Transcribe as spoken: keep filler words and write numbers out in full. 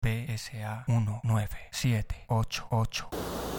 P S A uno nueve siete ocho ocho.